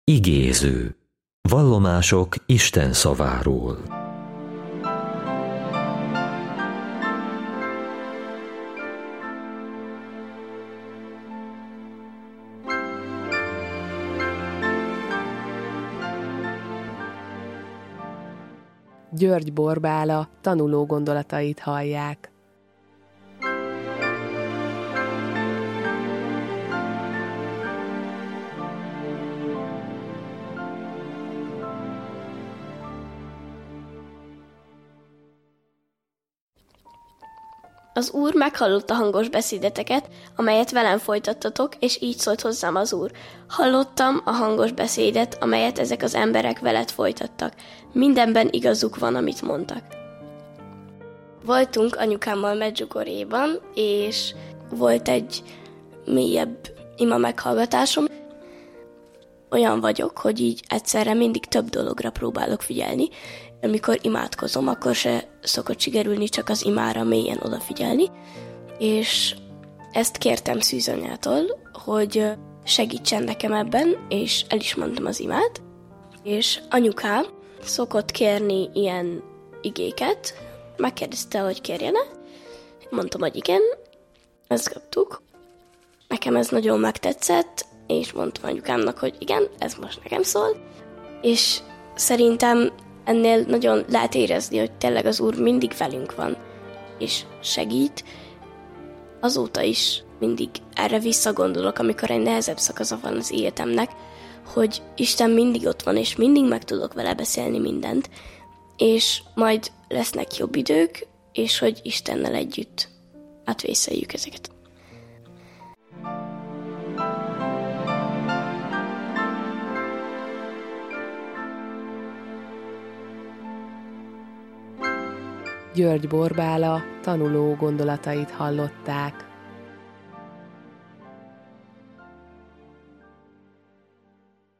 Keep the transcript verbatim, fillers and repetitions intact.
Igéző. Vallomások Isten szaváról. György Borbála tanuló gondolatait hallják. Az Úr meghallotta hangos beszédeteket, amelyet velem folytattatok, és így szólt hozzám az Úr. Hallottam a hangos beszédet, amelyet ezek az emberek veled folytattak. Mindenben igazuk van, amit mondtak. Voltunk anyukámmal Medjugorjéban, és volt egy mélyebb ima meghallgatásom. Olyan vagyok, hogy így egyszerre mindig több dologra próbálok figyelni. Amikor imádkozom, akkor se szokott sikerülni csak az imára mélyen odafigyelni, és ezt kértem Szűzanyától, hogy segítsen nekem ebben, és el is mondtam az imát, és anyukám szokott kérni ilyen igéket, megkérdezte, hogy kérjene, mondtam, hogy igen, ezt kaptuk, nekem ez nagyon megtetszett, és mondtam anyukámnak, hogy igen, ez most nekem szól, és szerintem ennél nagyon lehet érezni, hogy tényleg az Úr mindig velünk van, és segít. Azóta is mindig erre visszagondolok, amikor egy nehezebb szakasza van az életemnek, hogy Isten mindig ott van, és mindig meg tudok vele beszélni mindent, és majd lesznek jobb idők, és hogy Istennel együtt átvészeljük ezeket. György Borbála tanuló gondolatait hallották.